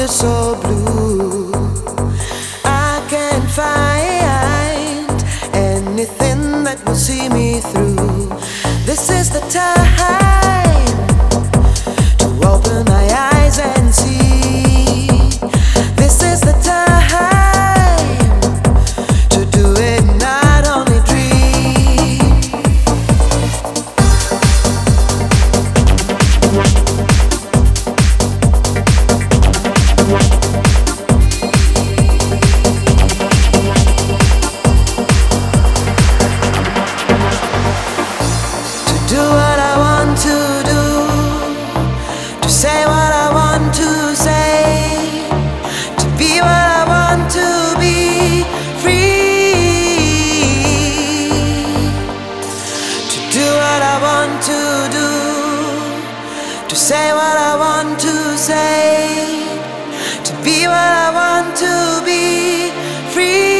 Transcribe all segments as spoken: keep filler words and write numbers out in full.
feel so blue. I can't find anything that will see me through. This is the time to open my eyes and see. This is the time to do it, not only dream. To do what I want to do, to say what I want to say, to be what I want to be, free. To do what I want to do, to say what I want to say, to be what I want to be, free.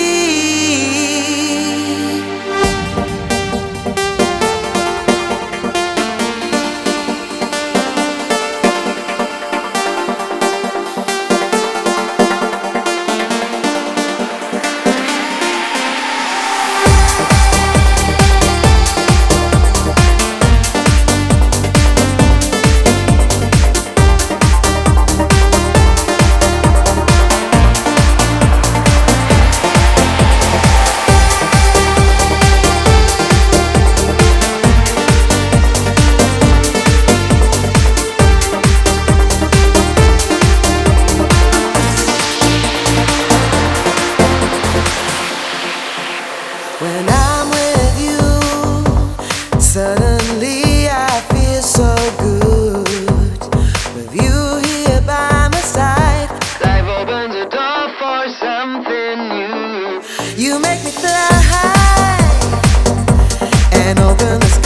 When I'm with you, suddenly I feel so good. With you here by my side, life opens a door for something new. You make me fly high and open the sky.